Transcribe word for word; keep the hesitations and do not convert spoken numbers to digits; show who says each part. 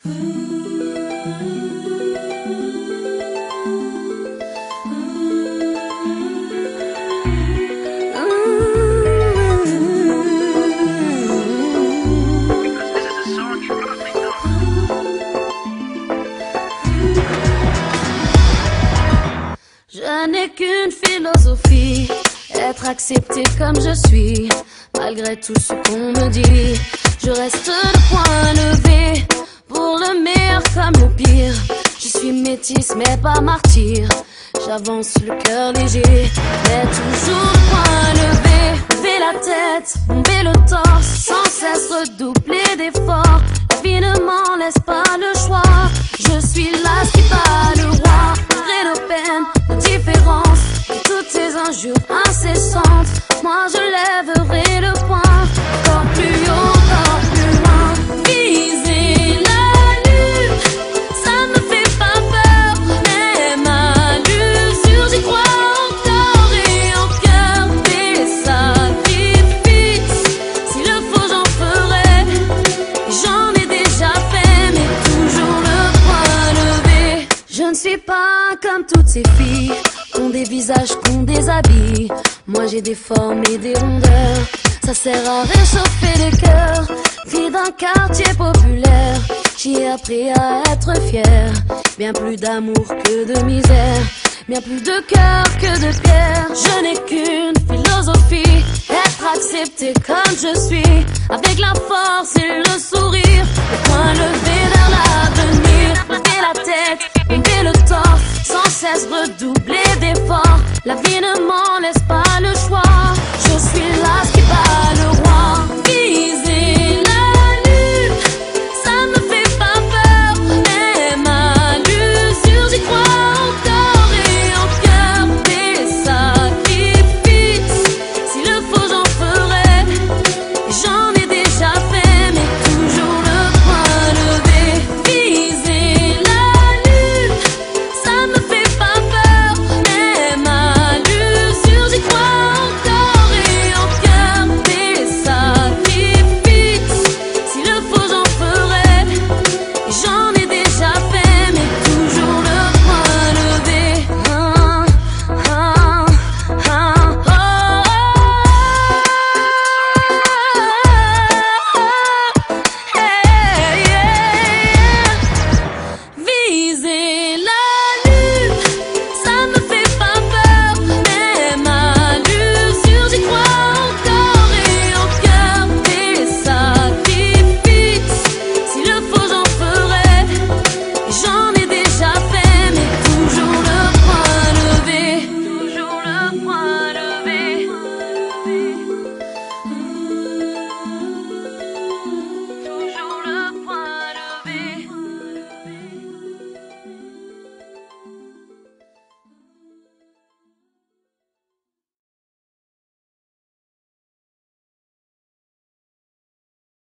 Speaker 1: Je n'ai qu'une philosophie, être accepté comme je suis. Malgré tout ce qu'on me dit, je reste le poing levé. Pour le meilleur comme le pire, je suis métisse mais pas martyr. J'avance le cœur léger, mais toujours le poing levé. Lever la tête, bomber le torse, sans cesse redoubler d'efforts. La vie ne m'en laisse pas le choix. Je suis là qui bat le roi. Malgré nos peines, nos différences, et toutes ces injures incessantes, moi je lèverai le poing. Encore plus haut, encore plus loin. Viser la lune, ça me fait pas peur. Même à l'usure, j'y crois encore et encore. Des sacrifices, s'il le faut j'en ferai. J'en ai déjà fait, mais toujours le poing levé. Je ne suis pas comme toutes ces filles, qui ont des visages, qui ont des habits. Moi j'ai des formes et des rondeurs, ça sert à réchauffer les cœurs. Fille d'un quartier populaire, j'y ai appris à être fière. Bien plus d'amour que de misère, bien plus de cœur que de pierre. Je n'ai qu'une philosophie, être accepté comme je suis, avec la force et le sourire, le poing levé.